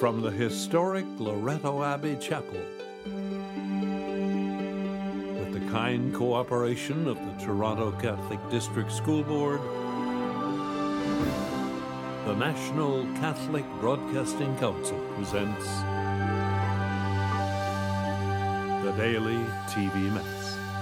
from the historic Loretto Abbey Chapel, with the kind cooperation of the Toronto Catholic District School Board, the National Catholic Broadcasting Council presents the Daily TV Mass.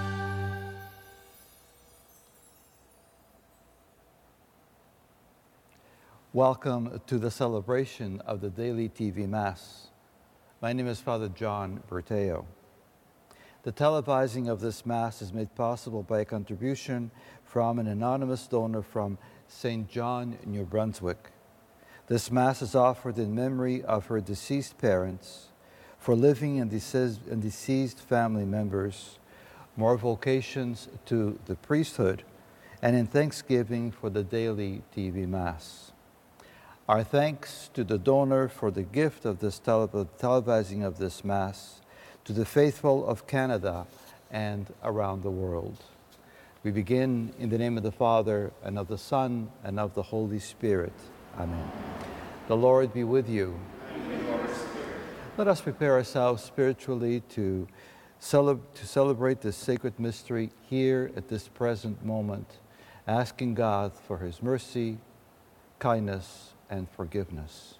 Welcome to the celebration of the Daily TV Mass. My name is Father John Berteo. The televising of this Mass is made possible by a contribution from an anonymous donor from St. John, New Brunswick. This Mass is offered in memory of her deceased parents, for living and deceased family members, more vocations to the priesthood, and in thanksgiving for the Daily TV Mass. Our thanks to the donor for the gift of this televising of this Mass, to the faithful of Canada and around the world. We begin in the name of the Father, and of the Son, and of the Holy Spirit. Amen. The Lord be with you. And with your spirit. Let us prepare ourselves spiritually to celebrate this sacred mystery here at this present moment, asking God for His mercy, kindness, and forgiveness.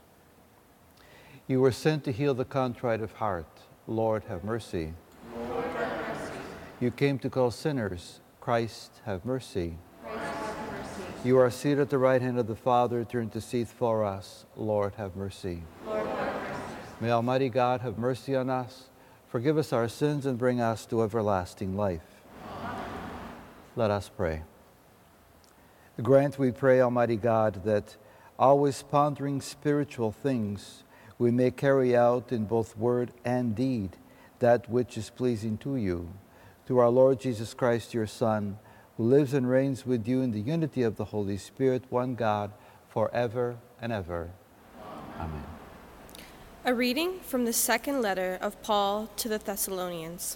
You were sent to heal the contrite of heart. Lord, have mercy. Lord, have mercy. You came to call sinners. Christ, have mercy. Christ, have mercy. You are seated at the right hand of the Father to intercede for us. Lord, have mercy. Lord, have mercy. May Almighty God have mercy on us, forgive us our sins, and bring us to everlasting life. Amen. Let us pray. Grant, we pray, Almighty God, that always pondering spiritual things, we may carry out in both word and deed that which is pleasing to you. Through our Lord Jesus Christ, your Son, who lives and reigns with you in the unity of the Holy Spirit, one God, forever and ever. Amen. A reading from the second letter of Paul to the Thessalonians.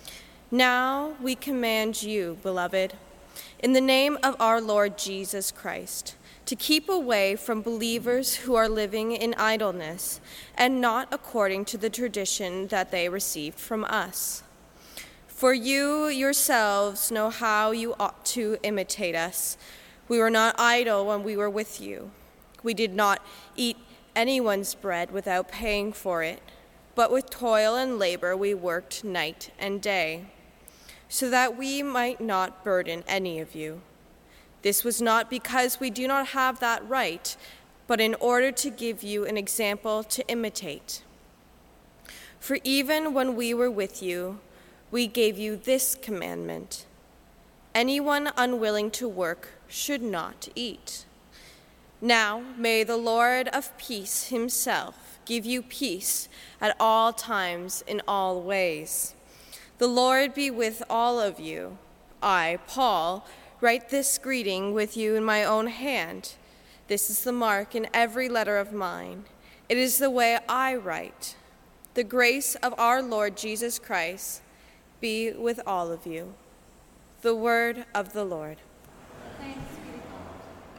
Now we command you, beloved, in the name of our Lord Jesus Christ, to keep away from believers who are living in idleness and not according to the tradition that they received from us. For you yourselves know how you ought to imitate us. We were not idle when we were with you. We did not eat anyone's bread without paying for it, but with toil and labor we worked night and day, so that we might not burden any of you. This was not because we do not have that right, but in order to give you an example to imitate. For even when we were with you, we gave you this commandment: anyone unwilling to work should not eat. Now may the Lord of peace himself give you peace at all times in all ways. The Lord be with all of you. I, Paul, write this greeting with you in my own hand. This is the mark in every letter of mine. It is the way I write. The grace of our Lord Jesus Christ be with all of you. The word of the Lord. Thanks be to God.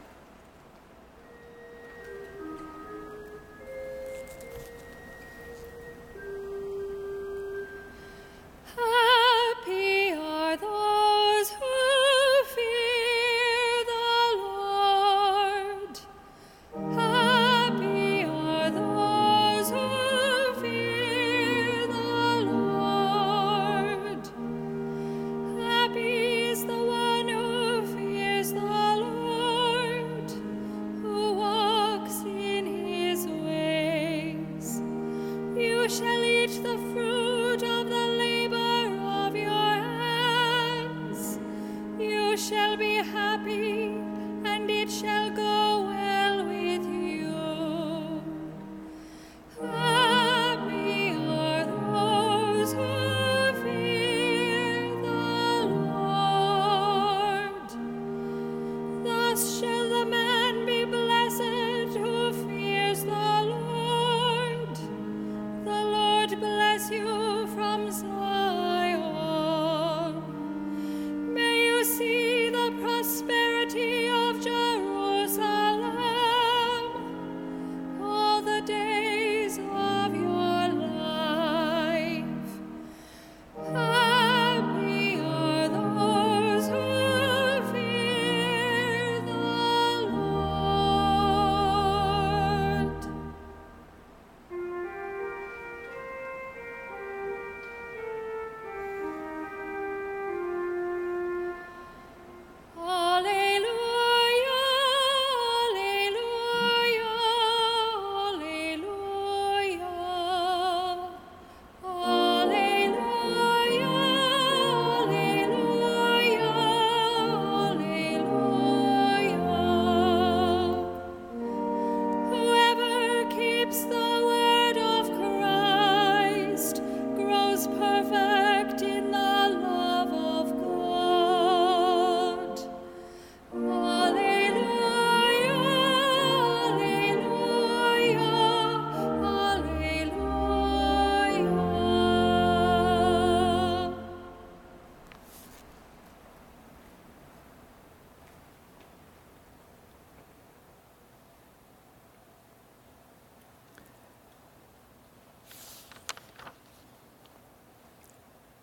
Happy are those who fear the Lord. Happy are those who fear the Lord. Happy is the one who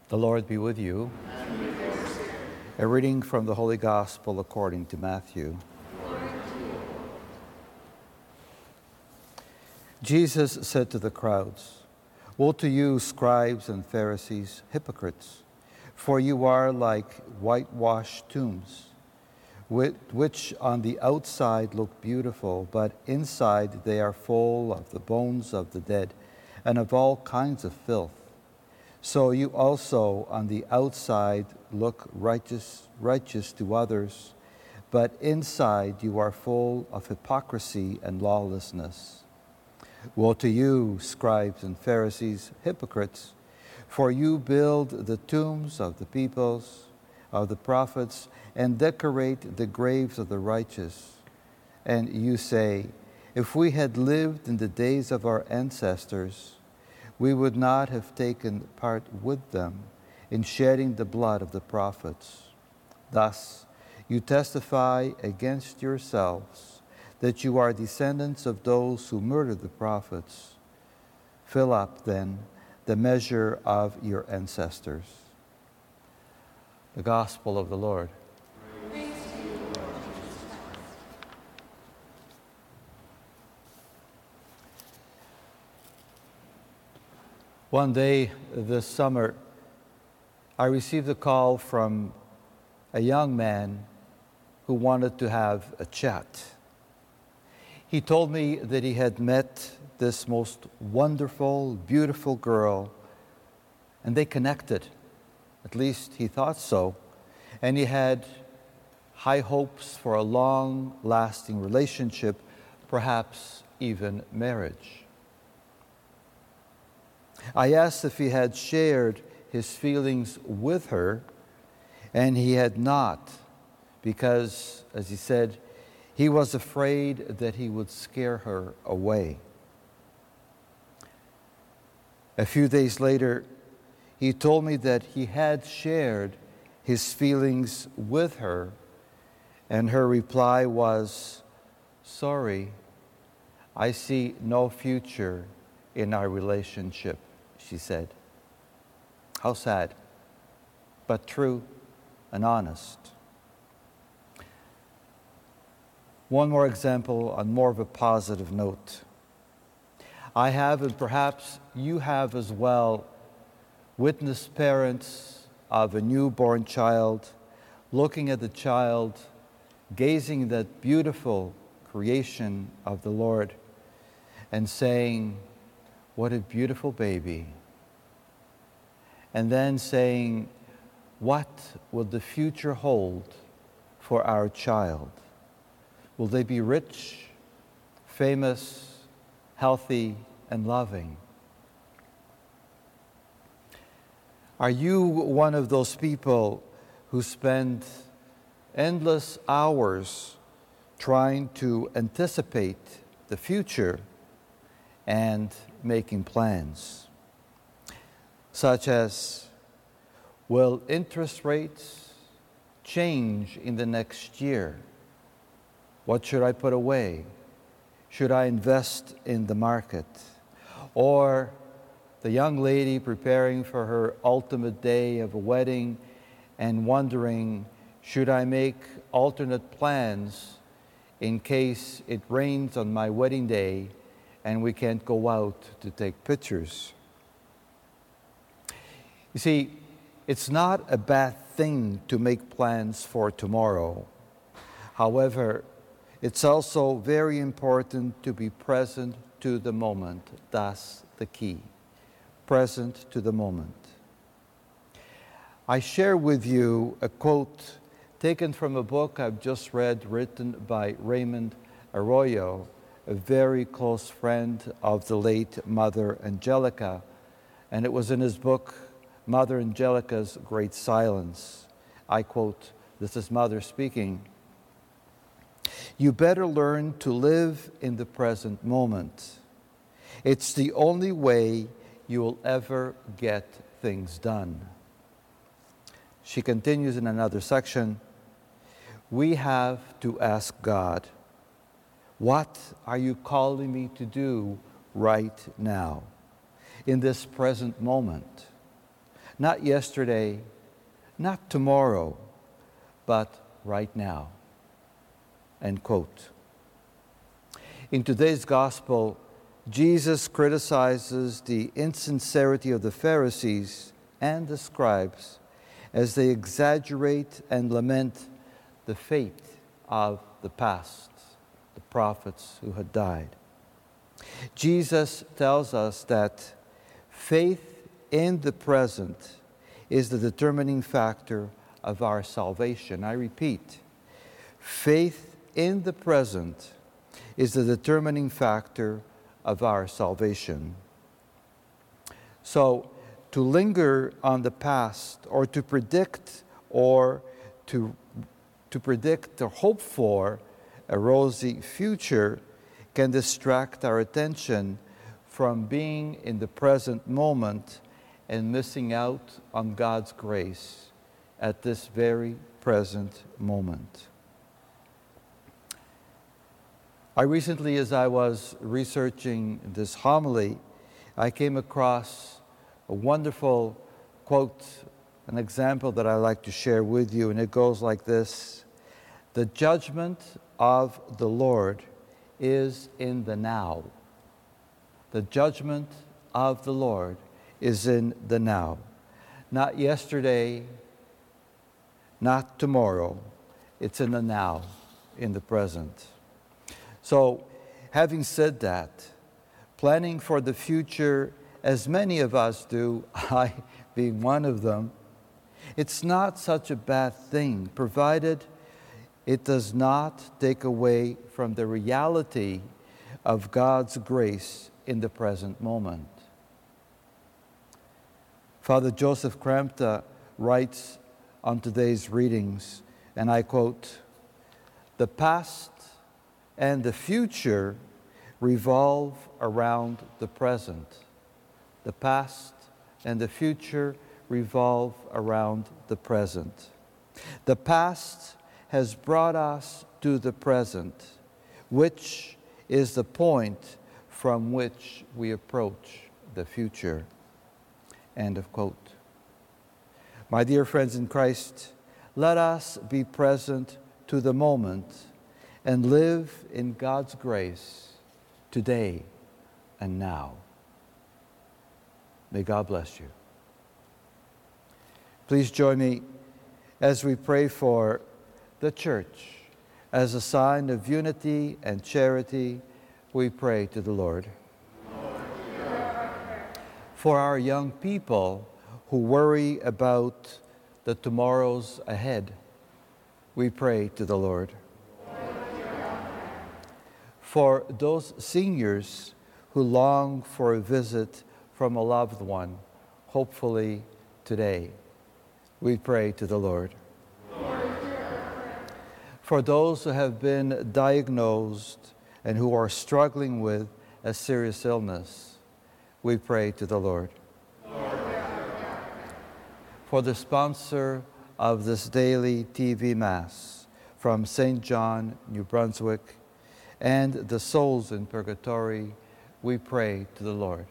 The Lord be with you. A reading from the Holy Gospel according to Matthew. Jesus said to the crowds, "Woe to you, scribes and Pharisees, hypocrites, for you are like whitewashed tombs, which on the outside look beautiful, but inside they are full of the bones of the dead and of all kinds of filth. So you also on the outside look righteous to others, but inside you are full of hypocrisy and lawlessness. Woe to you, scribes and Pharisees, hypocrites, for you build the tombs of the peoples, of the prophets, and decorate the graves of the righteous. And you say, if we had lived in the days of our ancestors, we would not have taken part with them in shedding the blood of the prophets. Thus, you testify against yourselves that you are descendants of those who murdered the prophets. Fill up, then, the measure of your ancestors." The Gospel of the Lord. Praise to you, Lord Jesus Christ. One day this summer, I received a call from a young man who wanted to have a chat. He told me that he had met this most wonderful, beautiful girl, and they connected. At least he thought so. And he had high hopes for a long-lasting relationship, perhaps even marriage. I asked if he had shared his feelings with her, and he had not, because, as he said, he was afraid that he would scare her away. A few days later, he told me that he had shared his feelings with her, and her reply was, "Sorry, I see no future in our relationship," she said. How sad, but true and honest. One more example on more of a positive note. I have, and perhaps you have as well, witnessed parents of a newborn child looking at the child, gazing at that beautiful creation of the Lord, and saying, "What a beautiful baby." And then saying, "What will the future hold for our child? Will they be rich, famous, healthy, and loving?" Are you one of those people who spend endless hours trying to anticipate the future and making plans? Such as, will interest rates change in the next year? What should I put away? Should I invest in the market? Or the young lady preparing for her ultimate day of a wedding and wondering, should I make alternate plans in case it rains on my wedding day and we can't go out to take pictures? You see, it's not a bad thing to make plans for tomorrow. However, it's also very important to be present to the moment. That's the key. Present to the moment. I share with you a quote taken from a book I've just read, written by Raymond Arroyo, a very close friend of the late Mother Angelica. And it was in his book, Mother Angelica's Great Silence. I quote, this is Mother speaking, "You better learn to live in the present moment. It's the only way you will ever get things done." She continues in another section, "We have to ask God, what are you calling me to do right now, in this present moment? Not yesterday, not tomorrow, but right now. End quote. In today's gospel, Jesus criticizes the insincerity of the Pharisees and the scribes as they exaggerate and lament the fate of the past, the prophets who had died. Jesus tells us that faith in the present is the determining factor of our salvation. I repeat, faith in the present is the determining factor of our salvation. So, to linger on the past or to predict or to predict or hope for a rosy future can distract our attention from being in the present moment and missing out on God's grace at this very present moment. I recently, as I was researching this homily, I came across a wonderful quote, an example that I like to share with you, and it goes like this: "The judgment of the Lord is in the now." The judgment of the Lord is in the now. Not yesterday, not tomorrow. It's in the now, in the present. So, having said that, planning for the future, as many of us do, I being one of them, it's not such a bad thing, provided it does not take away from the reality of God's grace in the present moment. Father Joseph Krampta writes on today's readings, and I quote, "The past and the future revolve around the present. The past and the future revolve around the present. The past has brought us to the present, which is the point from which we approach the future." End of quote. My dear friends in Christ, let us be present to the moment and live in God's grace today and now. May God bless you. Please join me as we pray for the church. As a sign of unity and charity, we pray to the Lord. For our young people who worry about the tomorrows ahead, we pray to the Lord. For those seniors who long for a visit from a loved one, hopefully today, we pray to the Lord. For those who have been diagnosed and who are struggling with a serious illness, we pray to the Lord. For the sponsor of this daily TV Mass from St. John, New Brunswick, and the souls in purgatory, we pray to the Lord.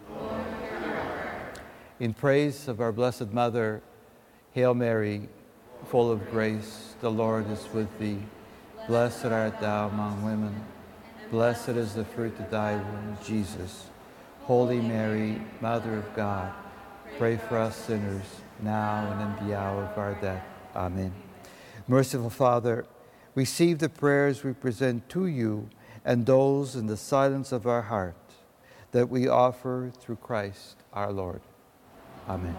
In praise of our Blessed Mother, Hail Mary, full of grace, the Lord is with thee. Blessed art thou among women. Blessed is the fruit of thy womb, Jesus. Holy Mary, Mother of God, pray for us sinners, now and in the hour of our death. Amen. Merciful Father, receive the prayers we present to you and those in the silence of our heart that we offer through Christ our Lord. Amen.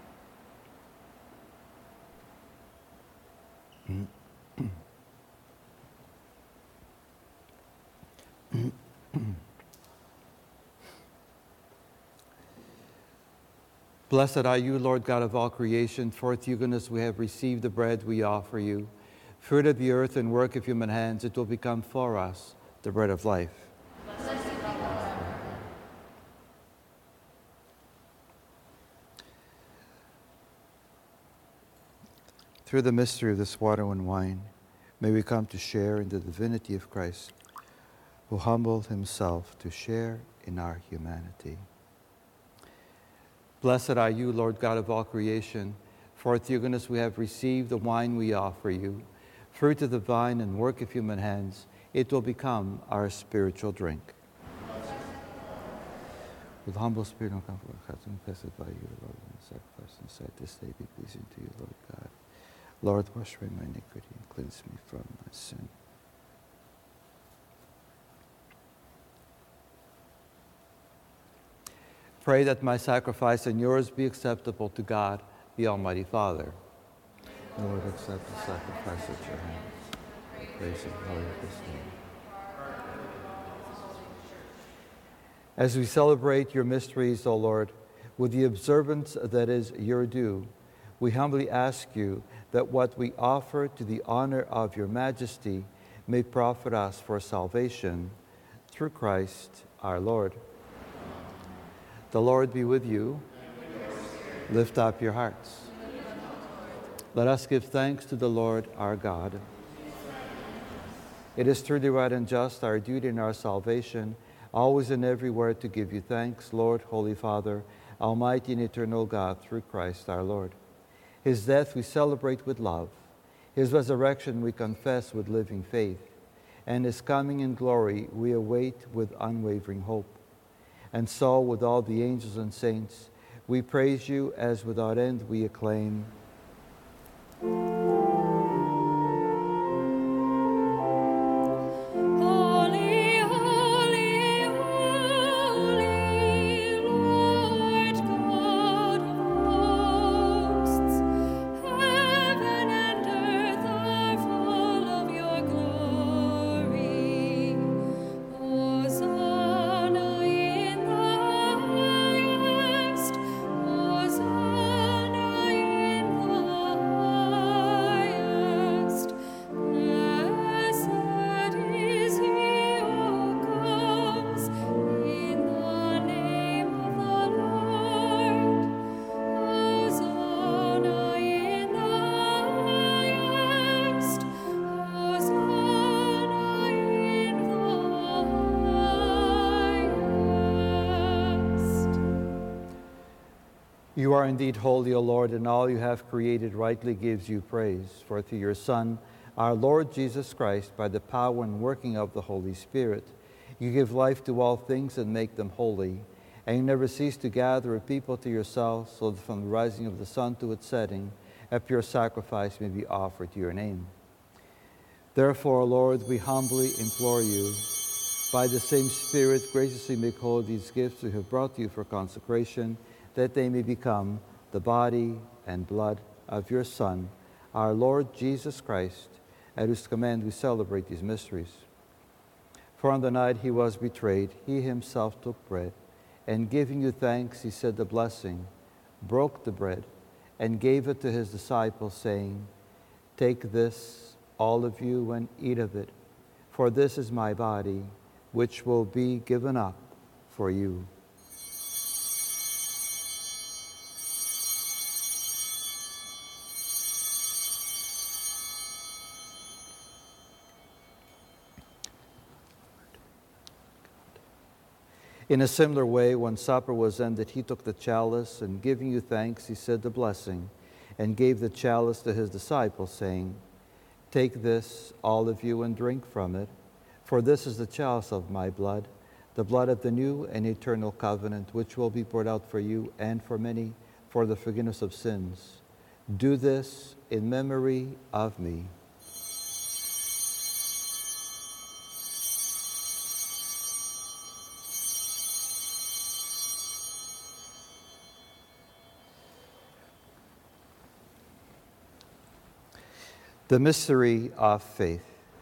Blessed are you, Lord God of all creation, for with your goodness we have received the bread we offer you. Fruit of the earth and work of human hands, it will become for us the bread of life. Through the mystery of this water and wine, may we come to share in the divinity of Christ, who humbled himself to share in our humanity. Blessed are you, Lord God of all creation, for through your goodness we have received the wine we offer you. Fruit of the vine and work of human hands, it will become our spiritual drink. With humble spirit and confessed by you, Lord, and sacrifice and sight this day be pleasing to you, Lord God. Lord, wash away my iniquity and cleanse me from my sin. Pray that my sacrifice and yours be acceptable to God, the Almighty Father. Lord, accept the sacrifice at your hands. Praise and glory of his name. As we celebrate your mysteries, O Lord, with the observance that is your due, we humbly ask you that what we offer to the honor of your majesty may profit us for salvation through Christ our Lord. The Lord be with you. Lift up your hearts. Let us give thanks to the Lord our God. It is truly right and just, our duty and our salvation, always and everywhere to give you thanks, Lord, Holy Father, Almighty and eternal God, through Christ our Lord. His death we celebrate with love. His resurrection we confess with living faith. And his coming in glory we await with unwavering hope. And so, with all the angels and saints, we praise you as without end we acclaim. Holy, holy, holy, Lord God of hosts, heaven and earth are full of your glory. Hosanna in the highest, Hosanna in the highest. Blessed is he who comes in the name of the Lord. Hosanna in the highest, Hosanna in the highest. You are indeed holy, O Lord, and all you have created rightly gives you praise. For through your Son, our Lord Jesus Christ, by the power and working of the Holy Spirit, you give life to all things and make them holy. And you never cease to gather a people to yourself, so that from the rising of the sun to its setting, a pure sacrifice may be offered to your name. Therefore, Lord, we humbly implore you, by the same Spirit, graciously make holy these gifts we have brought to you for consecration, that they may become the body and blood of your Son, our Lord Jesus Christ, at whose command we celebrate these mysteries. For on the night he was betrayed, he himself took bread, and giving you thanks, he said the blessing, broke the bread, and gave it to his disciples, saying, "Take this, all of you, and eat of it, for this is my body, which will be given up for you." In a similar way, when supper was ended, he took the chalice, and giving you thanks, he said the blessing, and gave the chalice to his disciples, saying, "Take this, all of you, and drink from it, for this is the chalice of my blood, the blood of the new and eternal covenant, which will be poured out for you and for many for the forgiveness of sins. Do this in memory of me." The mystery of faith.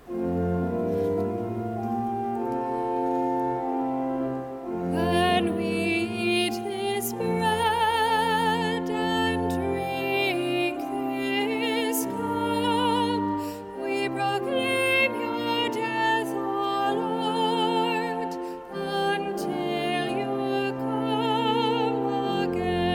When we eat this bread and drink this cup, we proclaim your death, O Lord, until you come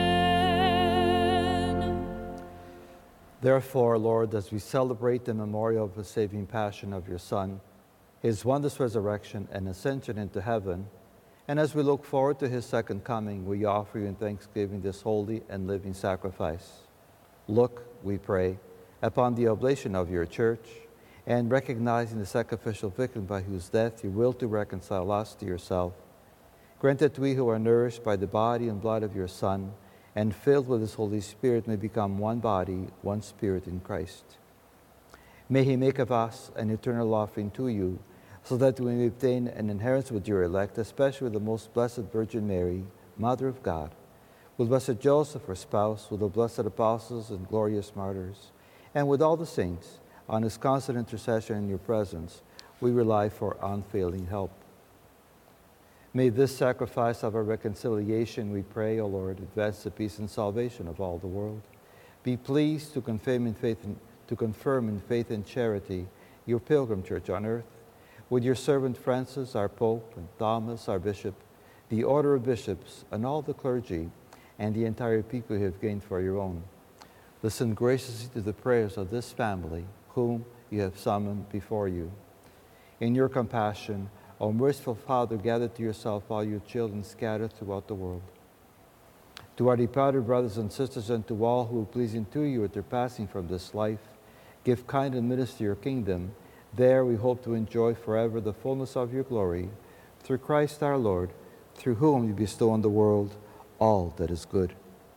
again. Therefore, Lord, as we celebrate the memorial of the saving passion of your Son, his wondrous resurrection and ascension into heaven, And as we look forward to his second coming, we offer you in thanksgiving this holy and living sacrifice. Look, we pray, upon the oblation of your church, and recognizing the sacrificial victim by whose death you will to reconcile us to yourself. Grant that we who are nourished by the body and blood of your Son and filled with his Holy Spirit may become one body, one spirit in Christ. May he make of us an eternal offering to you, so that we may obtain an inheritance with your elect, especially with the most blessed Virgin Mary, Mother of God, with blessed Joseph, her spouse, with the blessed apostles and glorious martyrs, and with all the saints. On his constant intercession in your presence, we rely for unfailing help. May this sacrifice of our reconciliation, we pray, O Lord, advance the peace and salvation of all the world. Be pleased to confirm in faith and charity your pilgrim church on earth, with your servant Francis, our Pope, and Thomas, our Bishop, the order of bishops, and all the clergy, and the entire people you have gained for your own. Listen graciously to the prayers of this family, whom you have summoned before you. In your compassion, O merciful Father, gather to yourself all your children scattered throughout the world. To our departed brothers and sisters, and to all who are pleasing to you at their passing from this life, give kind and minister your kingdom. There we hope to enjoy forever the fullness of your glory, through Christ our Lord, through whom you bestow on the world all that is good.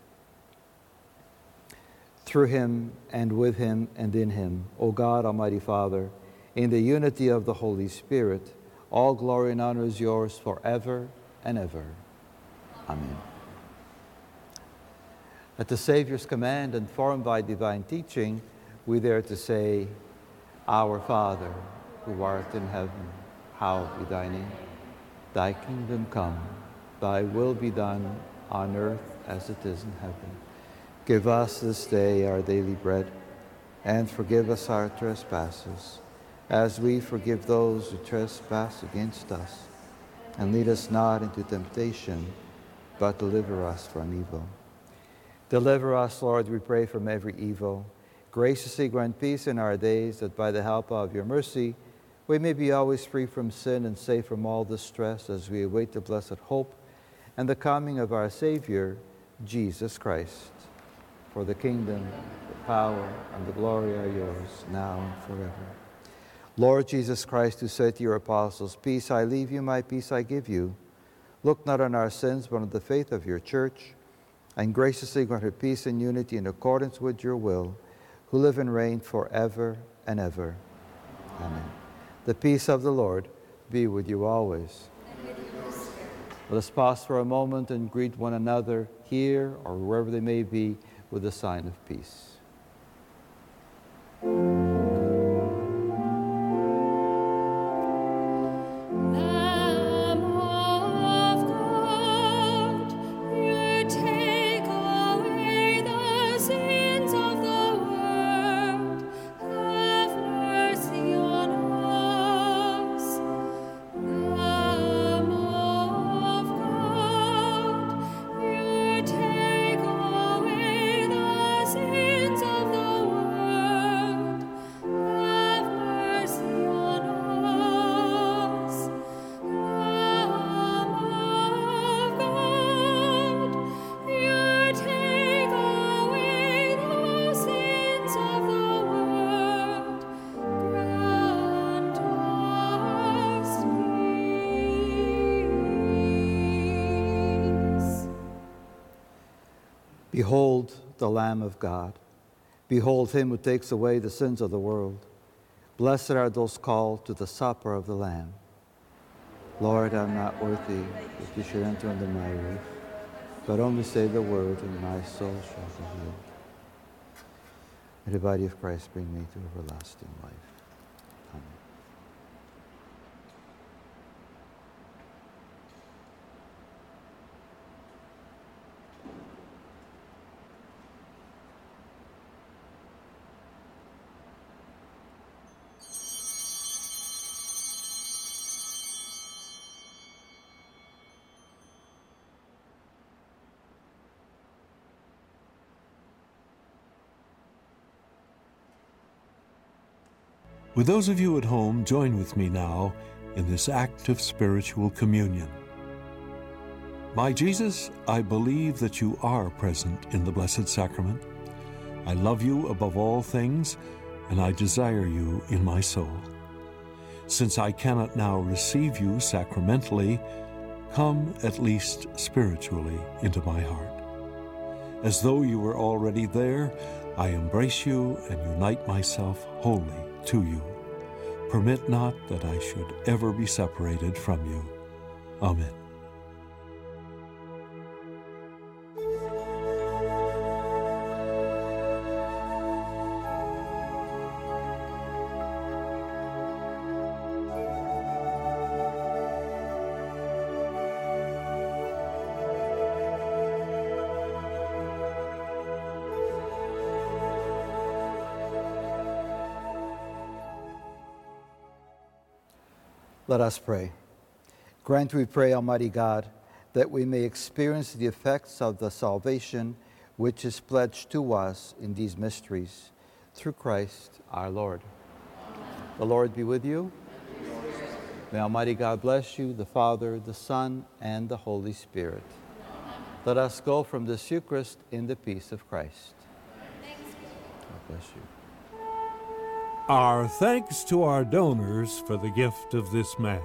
Through him, and with him, and in him, O God, Almighty Father, in the unity of the Holy Spirit, all glory and honor is yours forever and ever. Amen. At the Savior's command, informed by divine teaching, we dare to say, Our Father, who art in heaven, hallowed be thy name. Thy kingdom come, thy will be done on earth as it is in heaven. Give us this day our daily bread, and forgive us our trespasses, as we forgive those who trespass against us. And lead us not into temptation, but deliver us from evil. Deliver us, Lord, we pray, from every evil. Graciously grant peace in our days, that by the help of your mercy we may be always free from sin and safe from all distress, as we await the blessed hope and the coming of our Savior, Jesus Christ. For the kingdom, the power, and the glory are yours, now and forever. Lord Jesus Christ, who said to your apostles, Peace I leave you, my peace I give you, look not on our sins, but on the faith of your church, and graciously grant her peace and unity in accordance with your will, who live and reign forever and ever. Amen. The peace of the Lord be with you always. And with your spirit. Let us pause for a moment and greet one another here or wherever they may be with a sign of peace. Behold the Lamb of God. Behold him who takes away the sins of the world. Blessed are those called to the supper of the Lamb. Lord, I am not worthy that you should enter under my roof, but only say the word, and my soul shall be healed. May the body of Christ bring me to everlasting life. Amen. With those of you at home, join with me now in this act of spiritual communion. My Jesus, I believe that you are present in the Blessed Sacrament. I love you above all things, and I desire you in my soul. Since I cannot now receive you sacramentally, come at least spiritually into my heart. As though you were already there, I embrace you and unite myself wholly to you. Permit not that I should ever be separated from you. Amen. Let us pray. Grant, we pray, Almighty God, that we may experience the effects of the salvation which is pledged to us in these mysteries. Through Christ our Lord. Amen. The Lord be with you. May Almighty God bless you, the Father, the Son, and the Holy Spirit. Amen. Let us go from this Eucharist in the peace of Christ. Thanks be to God. God bless you. Our thanks to our donors for the gift of this Mass.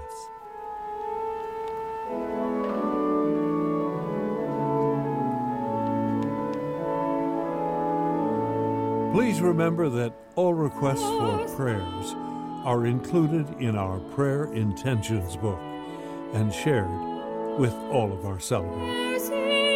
Please remember that all requests for prayers are included in our Prayer Intentions book and shared with all of our celebrants.